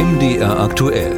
MDR aktuell.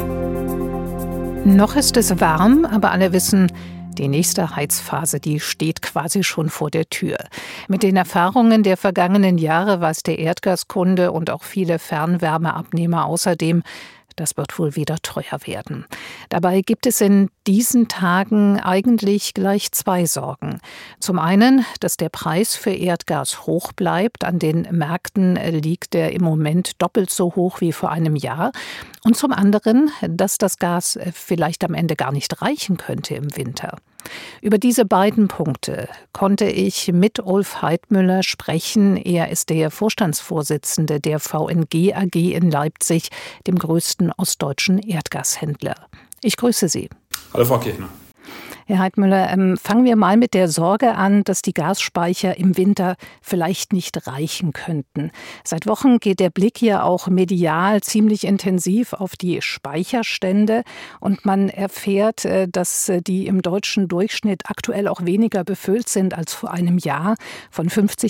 Noch ist es warm, aber alle wissen, die nächste Heizphase, die steht quasi schon vor der Tür. Mit den Erfahrungen der vergangenen Jahre weiß der Erdgaskunde und auch viele Fernwärmeabnehmer außerdem, das wird wohl wieder teuer werden. Dabei gibt es in diesen Tagen eigentlich gleich zwei Sorgen. Zum einen, dass der Preis für Erdgas hoch bleibt. An den Märkten liegt er im Moment doppelt so hoch wie vor einem Jahr. Und zum anderen, dass das Gas vielleicht am Ende gar nicht reichen könnte im Winter. Über diese beiden Punkte konnte ich mit Ulf Heidmüller sprechen. Er ist der Vorstandsvorsitzende der VNG AG in Leipzig, dem größten ostdeutschen Erdgashändler. Ich grüße Sie. Hallo Frau Kirchner. Herr Heidmüller, fangen wir mal mit der Sorge an, dass die Gasspeicher im Winter vielleicht nicht reichen könnten. Seit Wochen geht der Blick ja auch medial ziemlich intensiv auf die Speicherstände und man erfährt, dass die im deutschen Durchschnitt aktuell auch weniger befüllt sind als vor einem Jahr. Von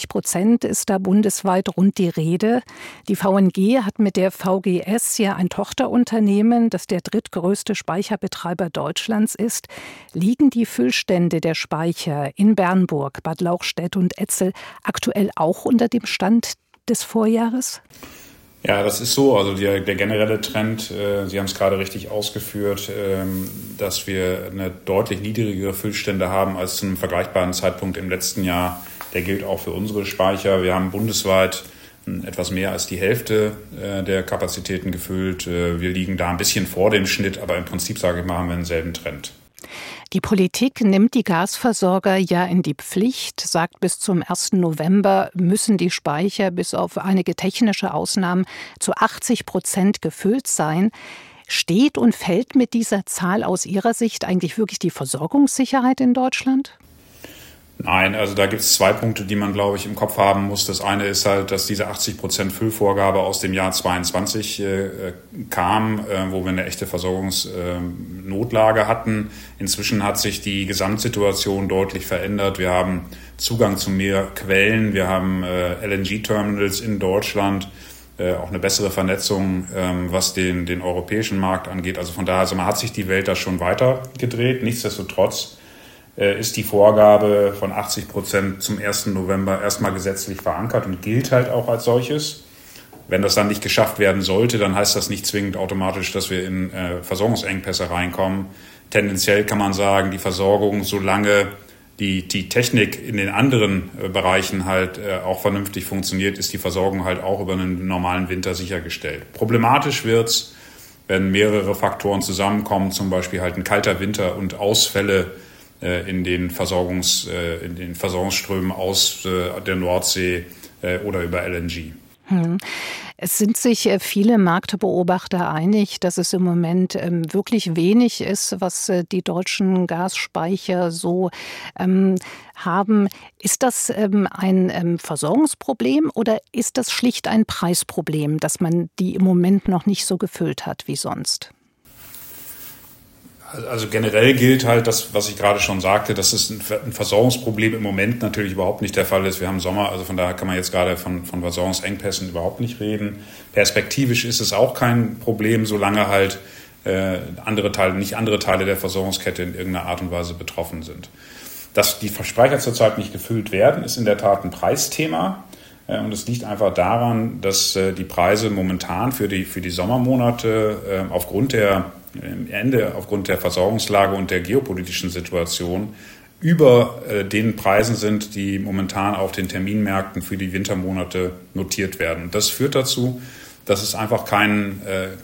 50% ist da bundesweit rund die Rede. Die VNG hat mit der VGS ja ein Tochterunternehmen, das der drittgrößte Speicherbetreiber Deutschlands ist. Liegen die Füllstände der Speicher in Bernburg, Bad Lauchstädt und Etzel aktuell auch unter dem Stand des Vorjahres? Ja, das ist so. Also der generelle Trend, Sie haben es gerade richtig ausgeführt, dass wir eine deutlich niedrigere Füllstände haben als zu einem vergleichbaren Zeitpunkt im letzten Jahr. Der gilt auch für unsere Speicher. Wir haben bundesweit etwas mehr als die Hälfte der Kapazitäten gefüllt. Wir liegen da ein bisschen vor dem Schnitt, aber im Prinzip, sage ich mal, haben wir denselben Trend. Die Politik nimmt die Gasversorger ja in die Pflicht, sagt, bis zum 1. November müssen die Speicher bis auf einige technische Ausnahmen zu 80% gefüllt sein. Steht und fällt mit dieser Zahl aus Ihrer Sicht eigentlich wirklich die Versorgungssicherheit in Deutschland? Nein, also da gibt es zwei Punkte, die man, glaube ich, im Kopf haben muss. Das eine ist halt, dass diese 80% Füllvorgabe aus dem Jahr 22 kam, wo wir eine echte Versorgungsnotlage hatten. Inzwischen hat sich die Gesamtsituation deutlich verändert. Wir haben Zugang zu mehr Quellen. Wir haben LNG-Terminals in Deutschland, auch eine bessere Vernetzung, was den europäischen Markt angeht. Also von daher, also man hat sich die Welt da schon weitergedreht. Nichtsdestotrotz ist die Vorgabe von 80% zum 1. November erstmal gesetzlich verankert und gilt halt auch als solches. Wenn das dann nicht geschafft werden sollte, dann heißt das nicht zwingend automatisch, dass wir in Versorgungsengpässe reinkommen. Tendenziell kann man sagen, die Versorgung, solange die Technik in den anderen Bereichen halt auch vernünftig funktioniert, ist die Versorgung halt auch über einen normalen Winter sichergestellt. Problematisch wird's, wenn mehrere Faktoren zusammenkommen, zum Beispiel halt ein kalter Winter und Ausfälle in den Versorgungsströmen aus der Nordsee oder über LNG. Es sind sich viele Marktbeobachter einig, dass es im Moment wirklich wenig ist, was die deutschen Gasspeicher so haben. Ist das ein Versorgungsproblem oder ist das schlicht ein Preisproblem, dass man die im Moment noch nicht so gefüllt hat wie sonst? Also generell gilt halt das, was ich gerade schon sagte, dass es ein Versorgungsproblem im Moment natürlich überhaupt nicht der Fall ist. Wir haben Sommer, also von daher kann man jetzt gerade von Versorgungsengpässen überhaupt nicht reden. Perspektivisch ist es auch kein Problem, solange halt andere Teile der Versorgungskette in irgendeiner Art und Weise betroffen sind. Dass die Speicher zurzeit nicht gefüllt werden, ist in der Tat ein Preisthema. Und es liegt einfach daran, dass die Preise momentan für die Sommermonate aufgrund der Versorgungslage und der geopolitischen Situation über den Preisen sind, die momentan auf den Terminmärkten für die Wintermonate notiert werden. Und das führt dazu, dass es einfach keinen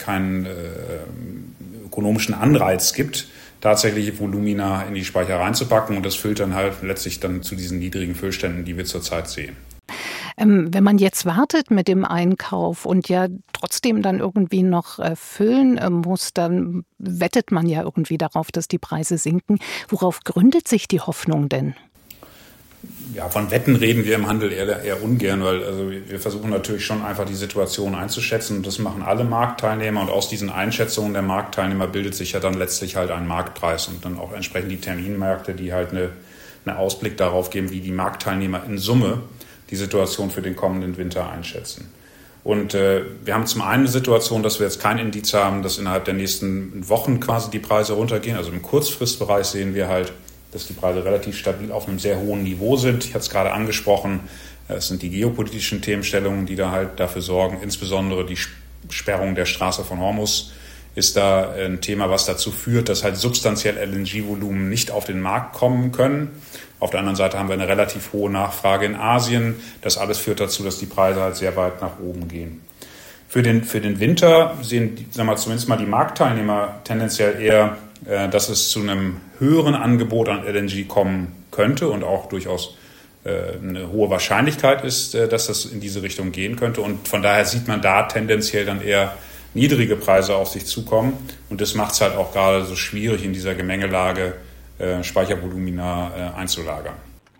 ökonomischen Anreiz gibt, tatsächliche Volumina in die Speicher reinzupacken. Und das führt dann halt letztlich dann zu diesen niedrigen Füllständen, die wir zurzeit sehen. Wenn man jetzt wartet mit dem Einkauf und ja trotzdem dann irgendwie noch füllen muss, dann wettet man ja irgendwie darauf, dass die Preise sinken. Worauf gründet sich die Hoffnung denn? Ja, von Wetten reden wir im Handel eher ungern, weil also wir versuchen natürlich schon einfach die Situation einzuschätzen und das machen alle Marktteilnehmer und aus diesen Einschätzungen der Marktteilnehmer bildet sich ja dann letztlich halt ein Marktpreis und dann auch entsprechend die Terminmärkte, die halt einen Ausblick darauf geben, wie die Marktteilnehmer in Summe die Situation für den kommenden Winter einschätzen. Und wir haben zum einen eine Situation, dass wir jetzt kein Indiz haben, dass innerhalb der nächsten Wochen quasi die Preise runtergehen. Also im Kurzfristbereich sehen wir halt, dass die Preise relativ stabil auf einem sehr hohen Niveau sind. Ich hatte es gerade angesprochen, es sind die geopolitischen Themenstellungen, die da halt dafür sorgen, insbesondere die Sperrung der Straße von Hormuz ist da ein Thema, was dazu führt, dass halt substanziell LNG-Volumen nicht auf den Markt kommen können. Auf der anderen Seite haben wir eine relativ hohe Nachfrage in Asien. Das alles führt dazu, dass die Preise halt sehr weit nach oben gehen. Für den Winter sehen, zumindest mal die Marktteilnehmer tendenziell eher, dass es zu einem höheren Angebot an LNG kommen könnte und auch durchaus eine hohe Wahrscheinlichkeit ist, dass das in diese Richtung gehen könnte. Und von daher sieht man da tendenziell dann eher niedrige Preise auf sich zukommen. Und das macht es halt auch gerade so schwierig, in dieser Gemengelage Speichervolumina einzulagern.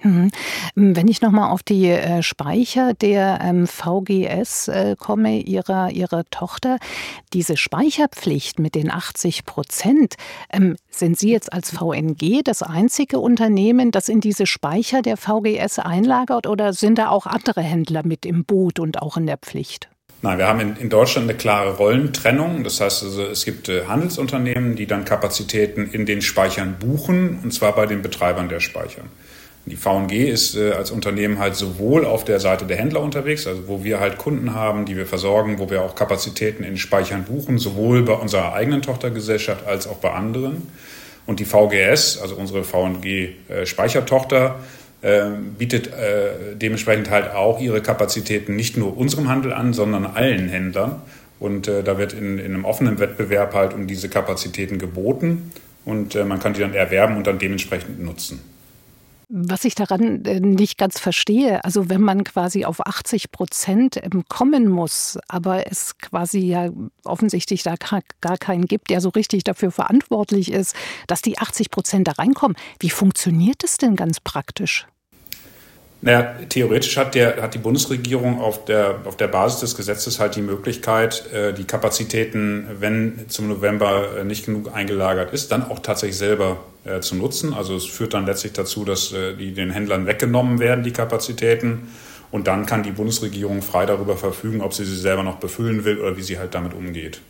Wenn ich nochmal auf die Speicher der VGS komme, ihrer Tochter, diese Speicherpflicht mit den 80%, sind Sie jetzt als VNG das einzige Unternehmen, das in diese Speicher der VGS einlagert, oder sind da auch andere Händler mit im Boot und auch in der Pflicht? Nein, wir haben in Deutschland eine klare Rollentrennung. Das heißt also, es gibt Handelsunternehmen, die dann Kapazitäten in den Speichern buchen, und zwar bei den Betreibern der Speicher. Die VNG ist als Unternehmen halt sowohl auf der Seite der Händler unterwegs, also wo wir halt Kunden haben, die wir versorgen, wo wir auch Kapazitäten in Speichern buchen, sowohl bei unserer eigenen Tochtergesellschaft als auch bei anderen. Und die VGS, also unsere VNG-Speichertochter, bietet dementsprechend halt auch ihre Kapazitäten nicht nur unserem Handel an, sondern allen Händlern. Und da wird in einem offenen Wettbewerb halt um diese Kapazitäten geboten und man kann die dann erwerben und dann dementsprechend nutzen. Was ich daran nicht ganz verstehe, also wenn man quasi auf 80% kommen muss, aber es quasi ja offensichtlich da gar keinen gibt, der so richtig dafür verantwortlich ist, dass die 80% da reinkommen. Wie funktioniert das denn ganz praktisch? Naja, theoretisch hat die Bundesregierung auf der Basis des Gesetzes halt die Möglichkeit, die Kapazitäten, wenn zum November nicht genug eingelagert ist, dann auch tatsächlich selber zu nutzen. Also es führt dann letztlich dazu, dass die den Händlern weggenommen werden, die Kapazitäten. Und dann kann die Bundesregierung frei darüber verfügen, ob sie selber noch befüllen will oder wie sie halt damit umgeht.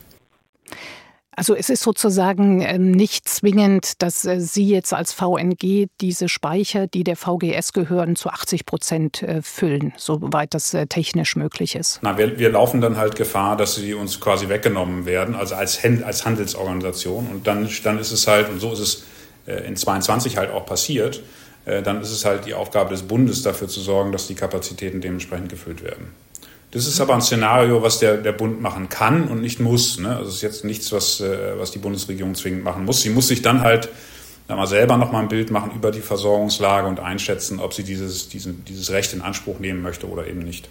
Also es ist sozusagen nicht zwingend, dass Sie jetzt als VNG diese Speicher, die der VGS gehören, zu 80% füllen, soweit das technisch möglich ist. Na, wir laufen dann halt Gefahr, dass sie uns quasi weggenommen werden, also als Handelsorganisation. Und dann ist es halt, und so ist es in 22 halt auch passiert, dann ist es halt die Aufgabe des Bundes, dafür zu sorgen, dass die Kapazitäten dementsprechend gefüllt werden. Das ist aber ein Szenario, was der Bund machen kann und nicht muss. Ne? Also es ist jetzt nichts, was die Bundesregierung zwingend machen muss. Sie muss sich dann halt selber nochmal ein Bild machen über die Versorgungslage und einschätzen, ob sie dieses Recht in Anspruch nehmen möchte oder eben nicht.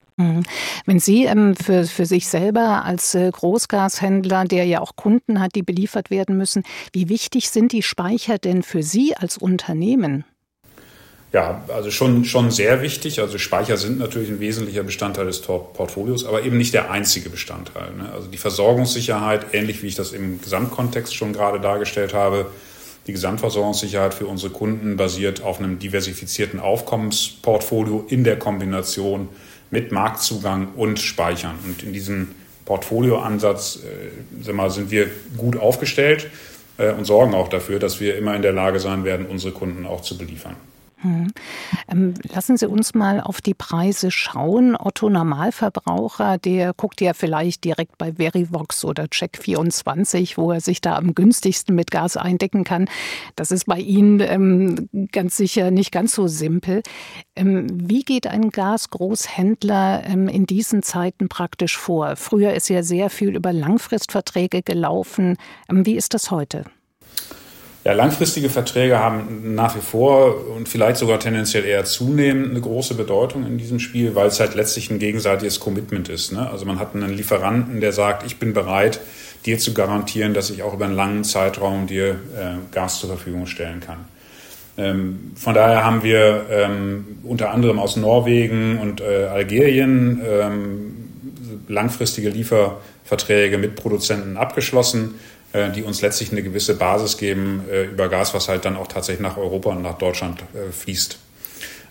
Wenn Sie für sich selber als Großgashändler, der ja auch Kunden hat, die beliefert werden müssen, wie wichtig sind die Speicher denn für Sie als Unternehmen? Ja, also schon sehr wichtig. Also Speicher sind natürlich ein wesentlicher Bestandteil des Portfolios, aber eben nicht der einzige Bestandteil. Ne? Also die Versorgungssicherheit, ähnlich wie ich das im Gesamtkontext schon gerade dargestellt habe, die Gesamtversorgungssicherheit für unsere Kunden basiert auf einem diversifizierten Aufkommensportfolio in der Kombination mit Marktzugang und Speichern. Und in diesem Portfolioansatz sind wir gut aufgestellt und sorgen auch dafür, dass wir immer in der Lage sein werden, unsere Kunden auch zu beliefern. Lassen Sie uns mal auf die Preise schauen. Otto Normalverbraucher, der guckt ja vielleicht direkt bei Verivox oder Check24, wo er sich da am günstigsten mit Gas eindecken kann. Das ist bei Ihnen ganz sicher nicht ganz so simpel. Wie geht ein Gasgroßhändler in diesen Zeiten praktisch vor? Früher ist ja sehr viel über Langfristverträge gelaufen. Wie ist das heute? Ja, langfristige Verträge haben nach wie vor und vielleicht sogar tendenziell eher zunehmend eine große Bedeutung in diesem Spiel, weil es halt letztlich ein gegenseitiges Commitment ist. Ne? Also man hat einen Lieferanten, der sagt, ich bin bereit, dir zu garantieren, dass ich auch über einen langen Zeitraum dir Gas zur Verfügung stellen kann. Von daher haben wir unter anderem aus Norwegen und Algerien langfristige Lieferverträge mit Produzenten abgeschlossen, die uns letztlich eine gewisse Basis geben über Gas, was halt dann auch tatsächlich nach Europa und nach Deutschland fließt.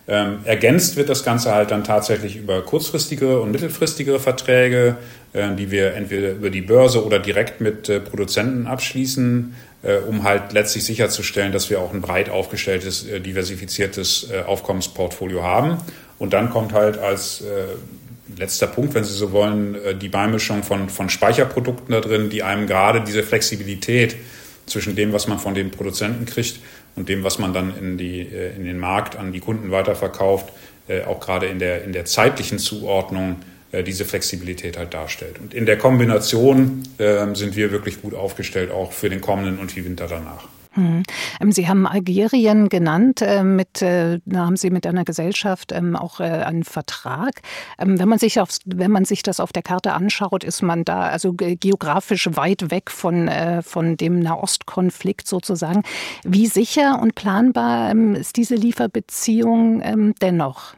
Ergänzt wird das Ganze halt dann tatsächlich über kurzfristigere und mittelfristigere Verträge, die wir entweder über die Börse oder direkt mit Produzenten abschließen, um halt letztlich sicherzustellen, dass wir auch ein breit aufgestelltes, diversifiziertes Aufkommensportfolio haben. Und dann kommt halt als letzter Punkt, wenn Sie so wollen, die Beimischung von Speicherprodukten da drin, die einem gerade diese Flexibilität zwischen dem, was man von den Produzenten kriegt und dem, was man dann in den Markt an die Kunden weiterverkauft, auch gerade in der zeitlichen Zuordnung diese Flexibilität halt darstellt. Und in der Kombination sind wir wirklich gut aufgestellt, auch für den kommenden und die Winter danach. Sie haben Algerien genannt, da haben Sie mit einer Gesellschaft auch einen Vertrag. Wenn man sich das auf der Karte anschaut, ist man da also geografisch weit weg von dem Nahostkonflikt sozusagen. Wie sicher und planbar ist diese Lieferbeziehung dennoch?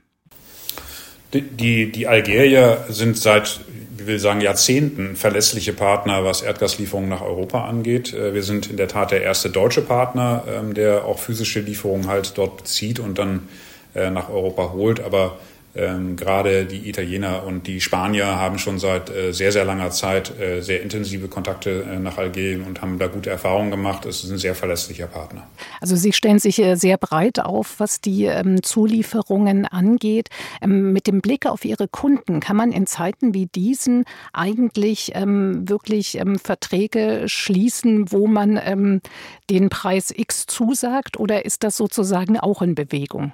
Die Algerier sind seit, ich will sagen, Jahrzehnten verlässliche Partner, was Erdgaslieferungen nach Europa angeht. Wir sind in der Tat der erste deutsche Partner, der auch physische Lieferungen halt dort bezieht und dann nach Europa holt. Aber gerade die Italiener und die Spanier haben schon seit sehr, sehr langer Zeit sehr intensive Kontakte nach Algerien und haben da gute Erfahrungen gemacht. Es ist ein sehr verlässlicher Partner. Also Sie stellen sich sehr breit auf, was die Zulieferungen angeht. Mit dem Blick auf Ihre Kunden, kann man in Zeiten wie diesen eigentlich wirklich Verträge schließen, wo man den Preis X zusagt, oder ist das sozusagen auch in Bewegung?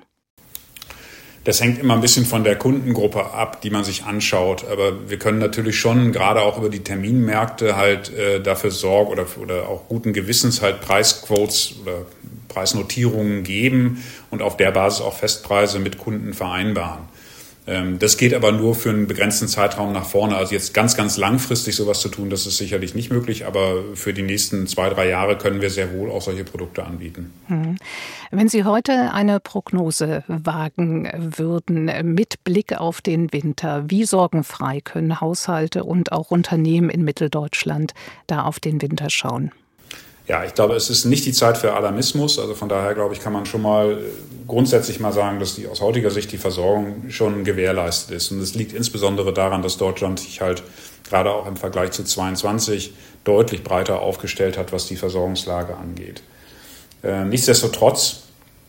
Das hängt immer ein bisschen von der Kundengruppe ab, die man sich anschaut. Aber wir können natürlich schon gerade auch über die Terminmärkte halt dafür sorgen oder auch guten Gewissens halt Preisquotes oder Preisnotierungen geben und auf der Basis auch Festpreise mit Kunden vereinbaren. Das geht aber nur für einen begrenzten Zeitraum nach vorne. Also jetzt ganz, ganz langfristig sowas zu tun, das ist sicherlich nicht möglich. Aber für die nächsten 2-3 Jahre können wir sehr wohl auch solche Produkte anbieten. Wenn Sie heute eine Prognose wagen würden mit Blick auf den Winter, wie sorgenfrei können Haushalte und auch Unternehmen in Mitteldeutschland da auf den Winter schauen? Ja, ich glaube, es ist nicht die Zeit für Alarmismus. Also von daher, glaube ich, kann man schon mal grundsätzlich mal sagen, dass aus heutiger Sicht die Versorgung schon gewährleistet ist. Und es liegt insbesondere daran, dass Deutschland sich halt gerade auch im Vergleich zu 2022 deutlich breiter aufgestellt hat, was die Versorgungslage angeht. Nichtsdestotrotz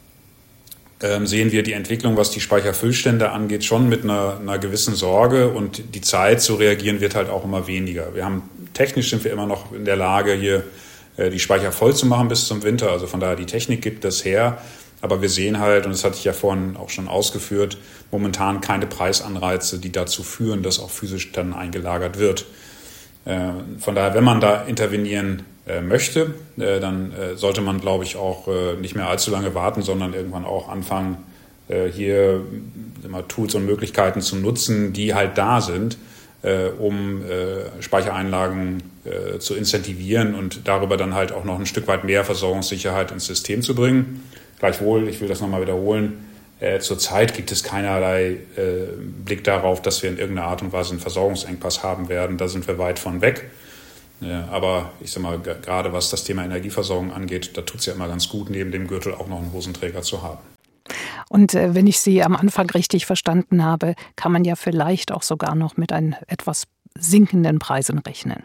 sehen wir die Entwicklung, was die Speicherfüllstände angeht, schon mit einer gewissen Sorge. Und die Zeit zu reagieren wird halt auch immer weniger. Technisch sind wir immer noch in der Lage, hier die Speicher voll zu machen bis zum Winter. Also von daher, die Technik gibt das her. Aber wir sehen halt, und das hatte ich ja vorhin auch schon ausgeführt, momentan keine Preisanreize, die dazu führen, dass auch physisch dann eingelagert wird. Von daher, wenn man da intervenieren möchte, dann sollte man, glaube ich, auch nicht mehr allzu lange warten, sondern irgendwann auch anfangen, hier immer Tools und Möglichkeiten zu nutzen, die halt da sind, um Speichereinlagen zu incentivieren und darüber dann halt auch noch ein Stück weit mehr Versorgungssicherheit ins System zu bringen. Gleichwohl, ich will das nochmal wiederholen, zurzeit gibt es keinerlei Blick darauf, dass wir in irgendeiner Art und Weise einen Versorgungsengpass haben werden. Da sind wir weit von weg. Aber ich sag mal, gerade was das Thema Energieversorgung angeht, da tut es ja immer ganz gut, neben dem Gürtel auch noch einen Hosenträger zu haben. Und wenn ich Sie am Anfang richtig verstanden habe, kann man ja vielleicht auch sogar noch mit etwas sinkenden Preisen rechnen.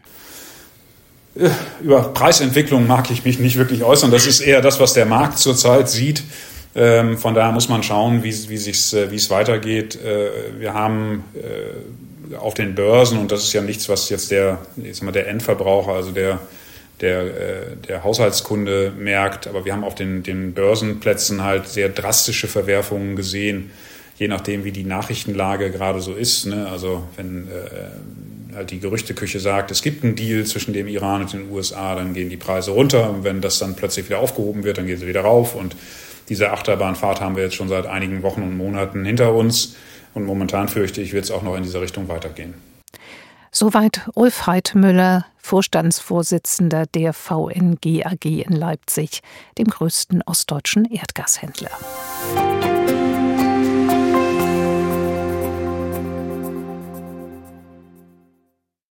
Über Preisentwicklung mag ich mich nicht wirklich äußern. Das ist eher das, was der Markt zurzeit sieht. Von daher muss man schauen, wie es weitergeht. Wir haben auf den Börsen, und das ist ja nichts, was jetzt der Endverbraucher, also der Haushaltskunde merkt, aber wir haben auf den Börsenplätzen halt sehr drastische Verwerfungen gesehen, je nachdem, wie die Nachrichtenlage gerade so ist. Ne? Also wenn halt die Gerüchteküche sagt, es gibt einen Deal zwischen dem Iran und den USA, dann gehen die Preise runter. Und wenn das dann plötzlich wieder aufgehoben wird, dann gehen sie wieder rauf. Und diese Achterbahnfahrt haben wir jetzt schon seit einigen Wochen und Monaten hinter uns. Und momentan fürchte ich, wird es auch noch in diese Richtung weitergehen. Soweit Ulf Heidmüller, Vorstandsvorsitzender der VNG AG in Leipzig, dem größten ostdeutschen Erdgashändler.